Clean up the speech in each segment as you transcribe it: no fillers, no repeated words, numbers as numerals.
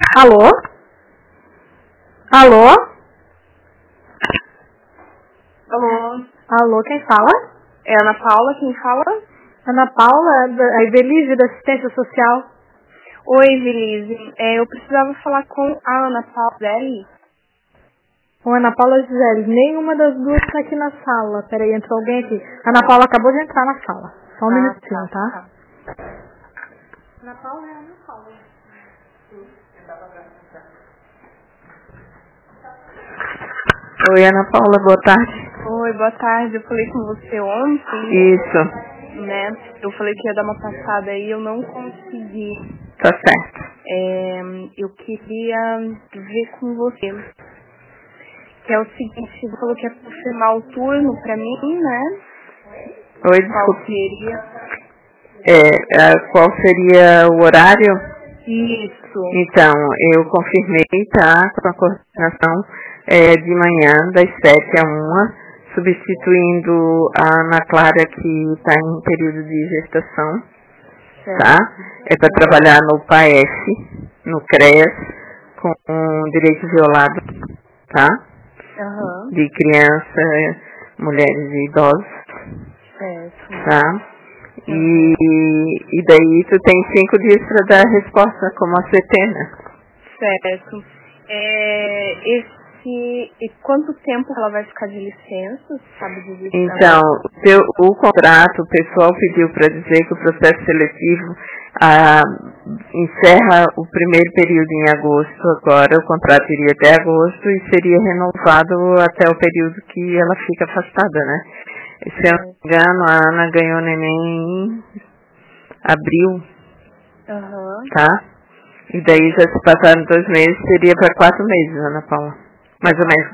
Alô? Alô? Alô? Alô, quem fala? É a Ana Paula quem fala? Ana Paula, a Evelise da Assistência Social. Oi, Evelise. Eu precisava falar com a Ana Paula Gisele. Ô, Ana Paula Gisele, nenhuma das duas está aqui na sala. Peraí, entrou alguém aqui. Ana Paula acabou de entrar na sala. Só um minutinho, tá? Ana Paula é a Ana Paula. Oi, Ana Paula, boa tarde. Oi, boa tarde. Eu falei com você ontem. Isso. Né? Eu falei que ia dar uma passada aí, eu não consegui. Tá certo. Eu queria ver com você. Que é o seguinte, você falou que ia confirmar o turno pra mim, né? Oi, Qual desculpa. seria? Qual seria o horário? Isso. Então, eu confirmei, tá? Com a coordenação de manhã, das 7 às 1, substituindo a Ana Clara, que está em período de gestação, tá? É para trabalhar no PAEF, no CREAS, com direito violado, tá? Uhum. De criança, mulheres e idosos, Certo. tá? E daí tu tem 5 dias para dar a resposta, como a CT, né? Certo. E quanto tempo ela vai ficar de licença, sabe dizer? Então, o contrato, o pessoal pediu para dizer que o processo seletivo encerra o primeiro período em agosto, agora o contrato iria até agosto e seria renovado até o período que ela fica afastada, né? Se eu não me engano, a Ana ganhou neném em abril, tá? E daí já se passaram 2 meses, seria para 4 meses, Ana Paula. Mais ou menos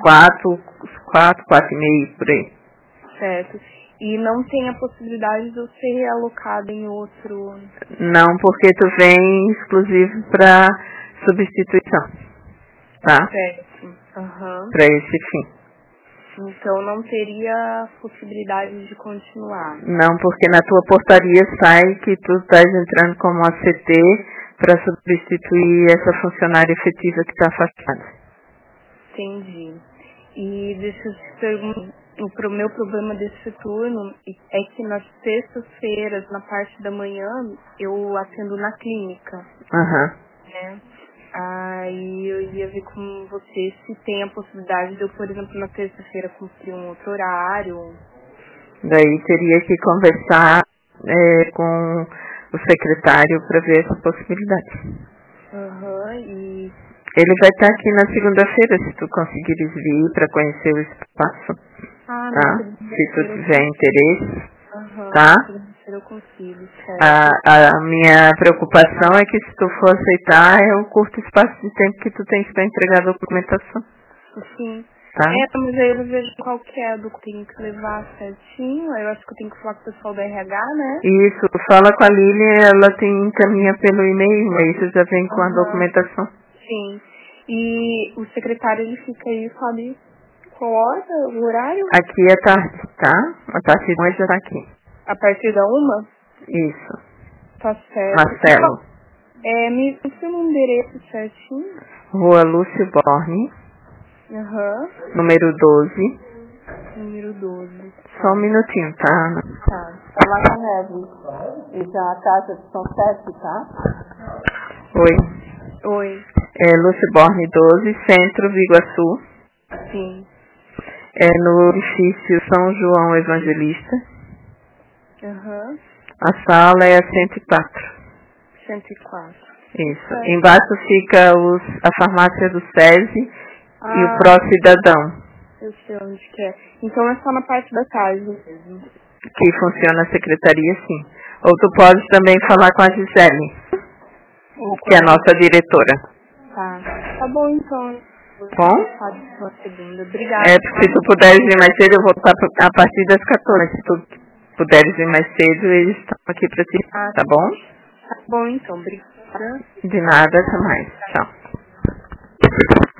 4 e meio, por aí. Certo. E não tem a possibilidade de eu ser realocada em outro... Não, porque tu vem exclusivo para substituição, tá? Certo. Uhum. Para esse fim. Então não teria possibilidade de continuar. Não, porque na tua portaria sai que tu estás entrando como ACT para substituir essa funcionária efetiva que está afastada. Entendi. E deixa eu te perguntar, o meu problema desse turno é que nas sextas-feiras, na parte da manhã, eu atendo na clínica. Né? Aí eu ia ver com você se tem a possibilidade de eu, por exemplo, na terça-feira cumprir um outro horário. Daí teria que conversar com o secretário para ver essa possibilidade. E... Ele vai estar aqui na segunda-feira, se tu conseguires vir para conhecer o espaço, tá? Se tu tiver interesse, tá? Eu consigo, a minha preocupação é que se tu for aceitar, é o curto espaço de tempo que tu tens para entregar a documentação. Sim. Tá? Mas aí eu vejo qual que é do que eu tenho que levar certinho. Aí eu acho que eu tenho que falar com o pessoal da RH, né? Isso, fala com a Lilian, ela te encaminha pelo e-mail, aí você já vem com a documentação. Sim. E o secretário, ele fica aí, sabe qual hora, o horário? Aqui é tarde, tá? A partir de hoje já tá aqui. A partir da 1? Isso. Tá certo. Marcelo. Me confirma o endereço certinho. Rua Lúcio Borne. Número 12. Número 12. Só um minutinho, tá, Ana? Tá lá na Neve. E já a casa de São Sete, tá? Oi. Lúcio Borne 12, Centro, Biguaçu. Sim. No edifício São João Evangelista. A sala é a 104. 104. Isso. Embaixo fica a farmácia do SESI e o Pró Cidadão. Eu sei onde que é. Então é só na parte da tarde mesmo. Que funciona a secretaria, sim. Ou tu pode também falar com a Gisele, que é a nossa diretora. Tá bom então. Bom? Na segunda. Obrigada. Se tu puderes vir mais cedo, eu vou estar a partir das 14. Se tu puderes vir mais cedo, eles estão aqui pra ti, tá bom? Tá bom então, obrigada. De nada, até mais. Tchau.